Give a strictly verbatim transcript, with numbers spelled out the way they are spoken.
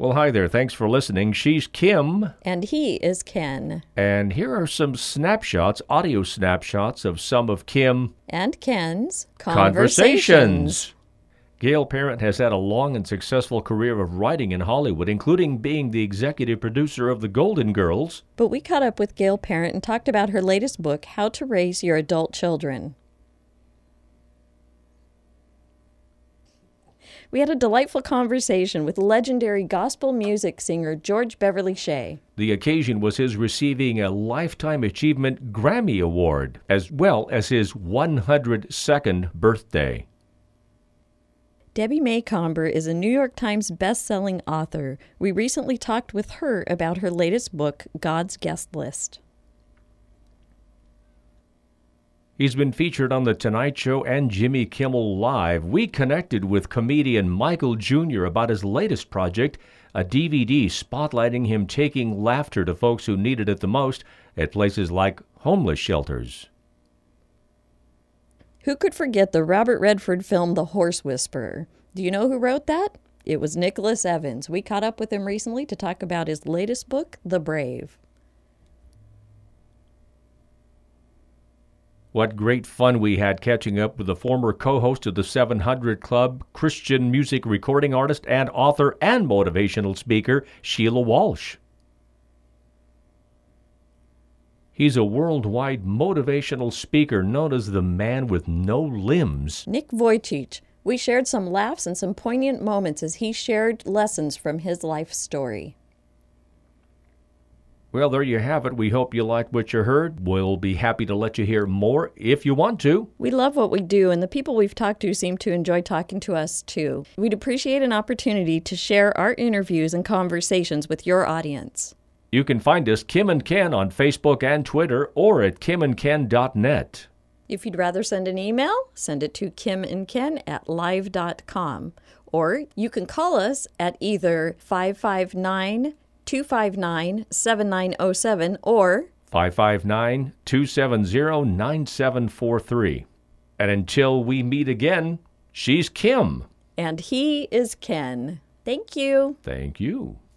Well, hi there. Thanks for listening. She's Kim. And he is Ken. And here are some snapshots, audio snapshots of some of Kim and Ken's conversations. conversations. Gail Parent has had a long and successful career of writing in Hollywood, including being the executive producer of The Golden Girls. But we caught up with Gail Parent and talked about her latest book, How to Raise Your Adult Children. We had a delightful conversation with legendary gospel music singer George Beverly Shea. The occasion was his receiving a Lifetime Achievement Grammy Award, as well as his one hundred second birthday. Debbie Macomber is a New York Times best-selling author. We recently talked with her about her latest book, God's Guest List. He's been featured on The Tonight Show and Jimmy Kimmel Live. We connected with comedian Michael Junior about his latest project, a D V D spotlighting him taking laughter to folks who needed it the most at places like homeless shelters. Who could forget the Robert Redford film The Horse Whisperer? Do you know who wrote that? It was Nicholas Evans. We caught up with him recently to talk about his latest book, The Brave. What great fun we had catching up with the former co-host of the seven hundred Club, Christian music recording artist and author and motivational speaker, Sheila Walsh. He's a worldwide motivational speaker known as the man with no limbs. Nick Vujicic. We shared some laughs and some poignant moments as he shared lessons from his life story. Well, there you have it. We hope you liked what you heard. We'll be happy to let you hear more if you want to. We love what we do, and the people we've talked to seem to enjoy talking to us, too. We'd appreciate an opportunity to share our interviews and conversations with your audience. You can find us, Kim and Ken, on Facebook and Twitter, or at kim and ken dot net. If you'd rather send an email, send it to kimandken at live dot com. Or you can call us at either five five nine, two five nine, seven nine zero seven or five five nine, two seven zero, nine seven four three. And until we meet again, she's Kim. And he is Ken. Thank you. Thank you.